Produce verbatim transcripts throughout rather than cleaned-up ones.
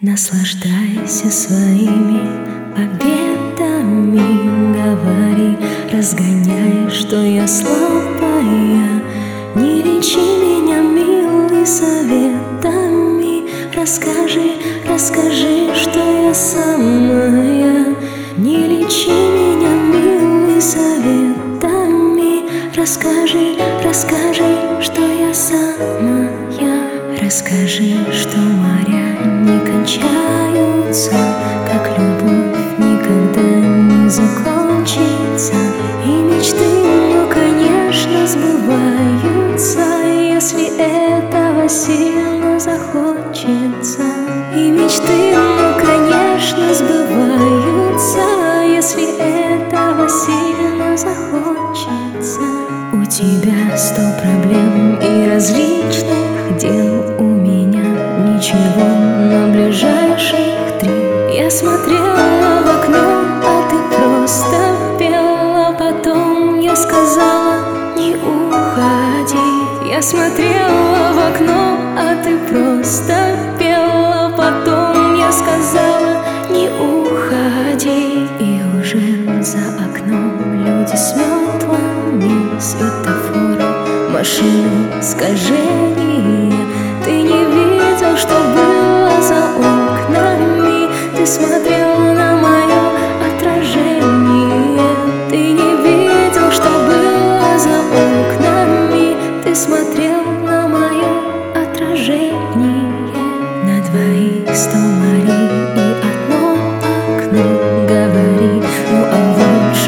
Наслаждайся своими победами, говори, разгоняй, что я слабая. Не лечи меня, милый, советами. Расскажи, расскажи, что я самая. Не лечи меня, милый, советами. Расскажи, расскажи, что я самая. Расскажи, что моря не кончаются, как любовь никогда не закончится, и мечты, ну, конечно, сбываются, если этого сильно захочется. И мечты, ну, конечно, сбываются, если этого сильно захочется. У тебя сто проблем и различных дел, у меня ничего, но ближайших три. Я смотрела в окно, а ты просто пела. Потом я сказала: не уходи. Я смотрела в окно, а ты просто пела. Потом я сказала: не уходи. И уже за окном люди с метлами, светофоры, машины, скольжения. Ты не видел, что было за окнами. Ты смотрел на мое отражение. Ты не видел, что было за окнами. Ты смотрел на мое отражение. На двоих сто морей и одно окно. Говори, ну а лучше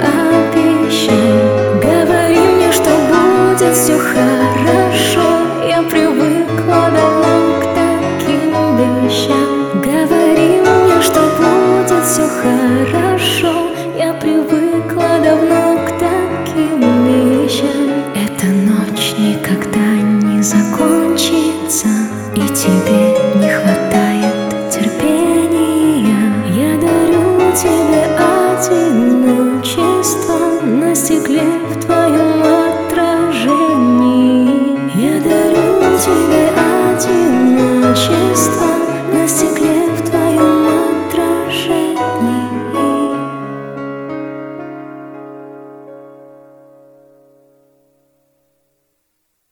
пообещай. Говори мне, что будет все хорошо. Я привыкла давно к таким вещам. Говори мне, что будет все хорошо. Я привыкла давно к таким вещам. Эта ночь никогда не закончится, и тебе не хватает терпения. Я дарю тебе одиночество на стекле в твоем отражении. Я дарю тебе одиночество